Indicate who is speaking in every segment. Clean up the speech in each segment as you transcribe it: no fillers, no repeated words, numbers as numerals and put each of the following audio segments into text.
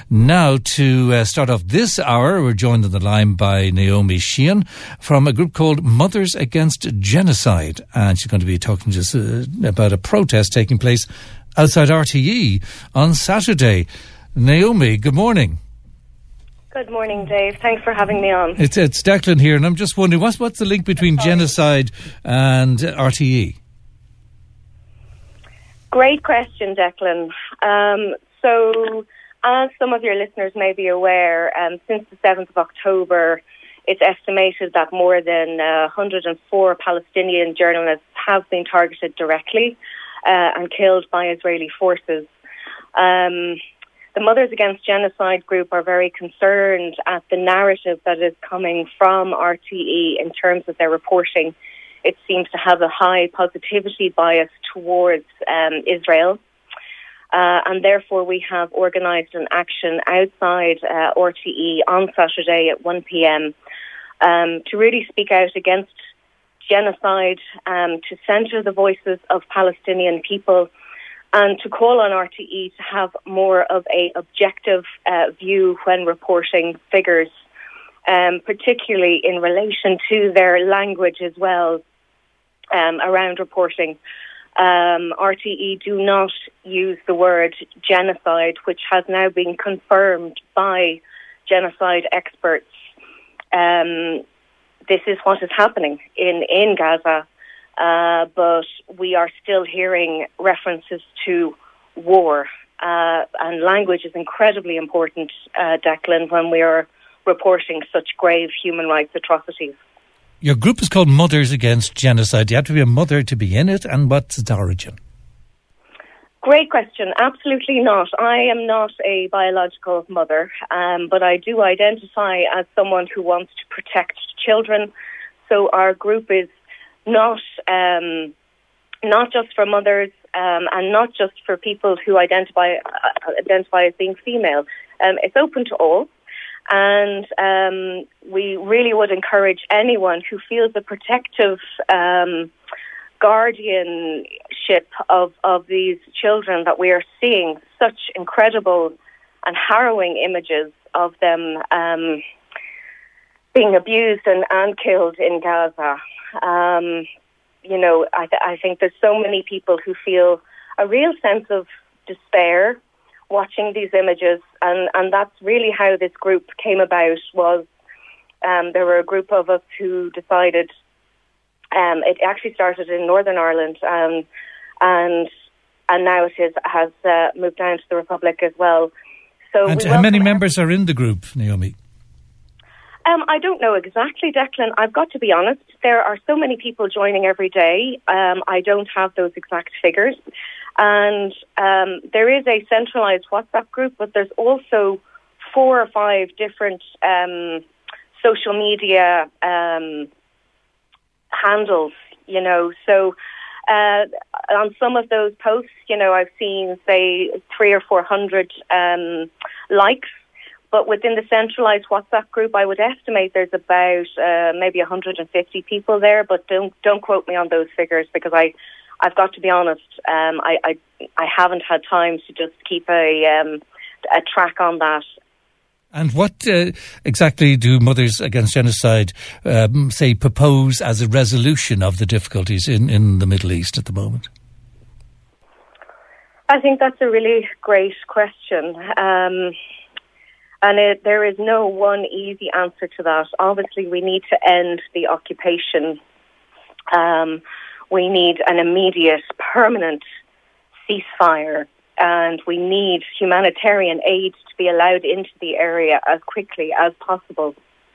Speaker 1: Now, to start off this hour, we're joined on the line by Naomi Sheehan from a group called Mothers Against Genocide. And she's going to be talking to us about a protest taking place outside RTE on Saturday. Naomi, good morning.
Speaker 2: Good morning, Dave. Thanks for having me on.
Speaker 1: It's Declan here, and I'm just wondering, what's the link between genocide and RTE?
Speaker 2: Great question, Declan. So, as some of your listeners may be aware, since the 7th of October, it's estimated that more than 104 Palestinian journalists have been targeted directly and killed by Israeli forces. The Mothers Against Genocide group are very concerned at the narrative that is coming from RTE in terms of their reporting. It seems to have a high positivity bias towards Israel. And therefore we have organised an action outside RTE on Saturday at 1 p.m. To really speak out against genocide, to centre the voices of Palestinian people, and to call on RTE to have more of a objective view when reporting figures, particularly in relation to their language as well around reporting. RTE do not use the word genocide, which has now been confirmed by genocide experts. This is what is happening in Gaza. But we are still hearing references to war. And language is incredibly important, Declan, when we are reporting such grave human rights atrocities.
Speaker 1: Your group is called Mothers Against Genocide. Do you have to be a mother to be in it? And what's its origin?
Speaker 2: Great question. Absolutely not. I am not a biological mother, but I do identify as someone who wants to protect children. So our group is not just for mothers and not just for people who identify as being female. It's open to all, and we really would encourage anyone who feels a protective guardianship of these children, that we are seeing such incredible and harrowing images of them being abused and killed in Gaza. I think there's so many people who feel a real sense of despair watching these images, and that's really how this group came about. Was there were a group of us who decided, it actually started in Northern Ireland, and now it has moved down to the Republic as well. So,
Speaker 1: and how many members are in the group, Naomi?
Speaker 2: I don't know exactly, Declan. I've got to be honest. There are so many people joining every day. I don't have those exact figures. And there is a centralised WhatsApp group, but there's also 4 or 5 different social media handles, So on some of those posts, I've seen, say, 300 or 400 likes. But within the centralised WhatsApp group, I would estimate there's about maybe 150 people there. But don't quote me on those figures, because I've got to be honest. I haven't had time to just keep a track on that.
Speaker 1: And what exactly do Mothers Against Genocide propose as a resolution of the difficulties in the Middle East at the moment?
Speaker 2: I think that's a really great question. And there is no one easy answer to that. Obviously, we need to end the occupation. We need an immediate, permanent ceasefire, and we need humanitarian aid to be allowed into the area as quickly as possible.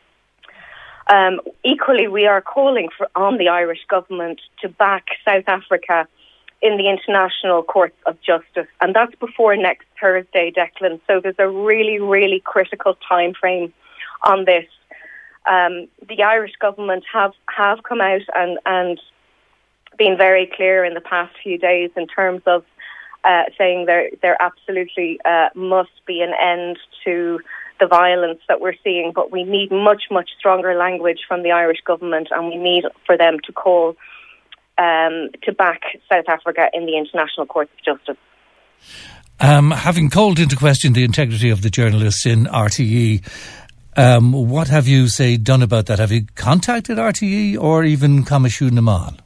Speaker 2: Equally, we are calling on the Irish government to back South Africa in the International Courts of Justice, and that's before next Thursday, Declan. So there's a really, really critical time frame on this. The Irish government have come out and been very clear in the past few days in terms of saying there absolutely must be an end to the violence that we're seeing, but we need much, much stronger language from the Irish government, and we need for them to call to back South Africa in the International Courts of Justice.
Speaker 1: Having called into question the integrity of the journalists in RTE, what have you, done about that? Have you contacted RTE or even Coimisiún na Meán?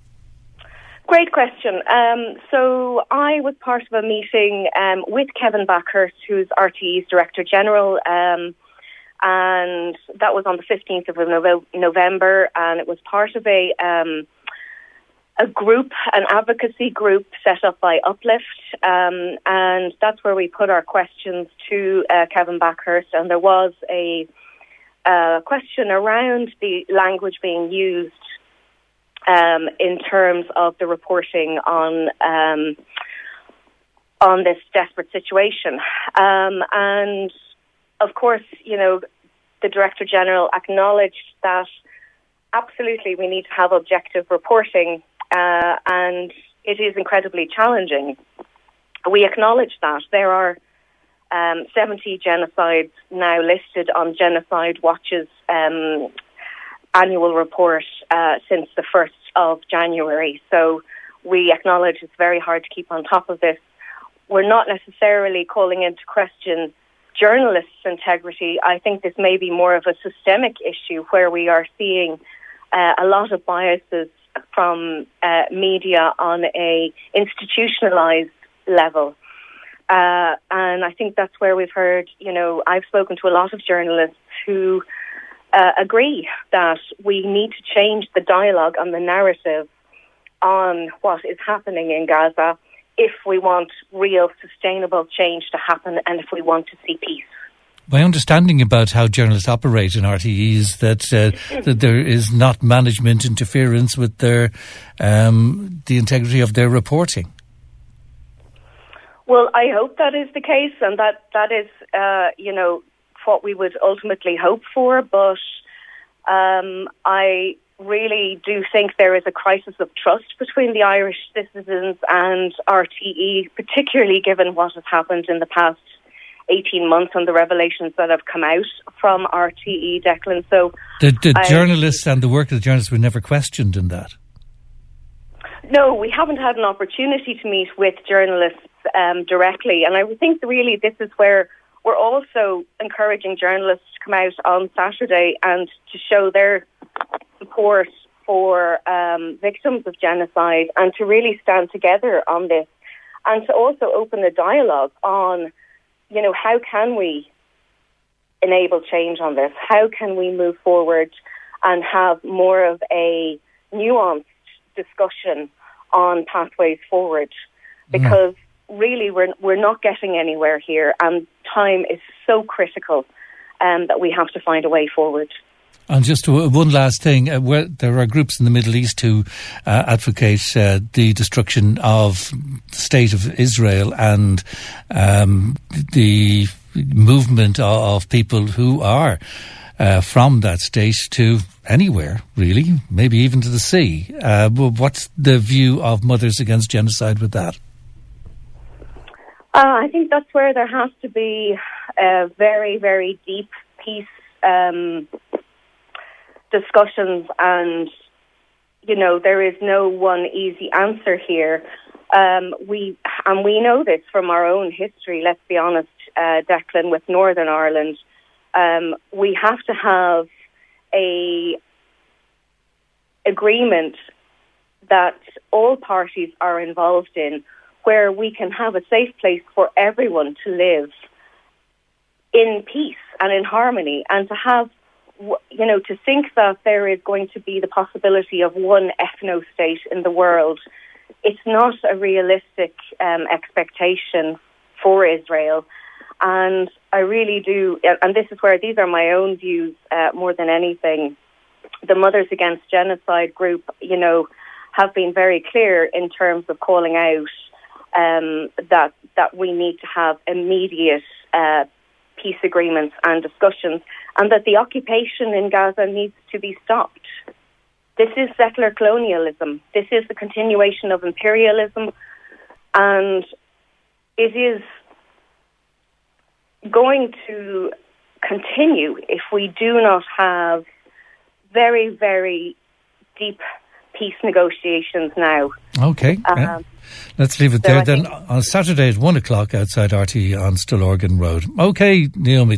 Speaker 2: Great question. So I was part of a meeting with Kevin Backhurst, who's RTE's Director General, and that was on the 15th of November, and it was part of a group, an advocacy group set up by Uplift, and that's where we put our questions to Kevin Backhurst, and there was a question around the language being used in terms of the reporting on this desperate situation. And of course, the Director General acknowledged that absolutely we need to have objective reporting, and it is incredibly challenging. We acknowledge that. There are 70 genocides now listed on Genocide Watch's annual report since the 1st of January. So we acknowledge it's very hard to keep on top of this. We're not necessarily calling into question journalists' integrity. I think this may be more of a systemic issue where we are seeing a lot of biases from media on a institutionalized level. And I think that's where we've heard, I've spoken to a lot of journalists who agree that we need to change the dialogue and the narrative on what is happening in Gaza if we want real sustainable change to happen and if we want to see peace.
Speaker 1: My understanding about how journalists operate in RTE is that there is not management interference with the integrity of their reporting.
Speaker 2: Well, I hope that is the case, and that is, what we would ultimately hope for. But I really do think there is a crisis of trust between the Irish citizens and RTE, particularly given what has happened in the past 18 months and the revelations that have come out from RTE, Declan. So
Speaker 1: the journalists and the work of the journalists were never questioned in that?
Speaker 2: No, we haven't had an opportunity to meet with journalists directly. And I think really this is where we're also encouraging journalists to come out on Saturday and to show their support for victims of genocide and to really stand together on this and to also open a dialogue on, how can we enable change on this? How can we move forward and have more of a nuanced discussion on pathways forward? Because really we're not getting anywhere here, and time is so critical that we have to find a way forward.
Speaker 1: And just one last thing, there are groups in the Middle East who advocate the destruction of the state of Israel and the movement of people who are from that state to anywhere, really, maybe even to the sea. What's the view of Mothers Against Genocide with that?
Speaker 2: I think that's where there has to be very, very deep peace discussions, and there is no one easy answer here. We know this from our own history. Let's be honest, Declan, with Northern Ireland, we have to have a agreement that all parties are involved in, where we can have a safe place for everyone to live in peace and in harmony, and to have, to think that there is going to be the possibility of one ethno-state in the world. It's not a realistic expectation for Israel. And I really do, and this is where these are my own views more than anything. The Mothers Against Genocide group, have been very clear in terms of calling out that we need to have immediate peace agreements and discussions, and that the occupation in Gaza needs to be stopped. This is settler colonialism. This is the continuation of imperialism, and it is going to continue if we do not have very, very deep peace negotiations now.
Speaker 1: Okay. Let's leave it there then. On Saturday at 1:00 outside RTE on Stillorgan Road. Okay, Naomi.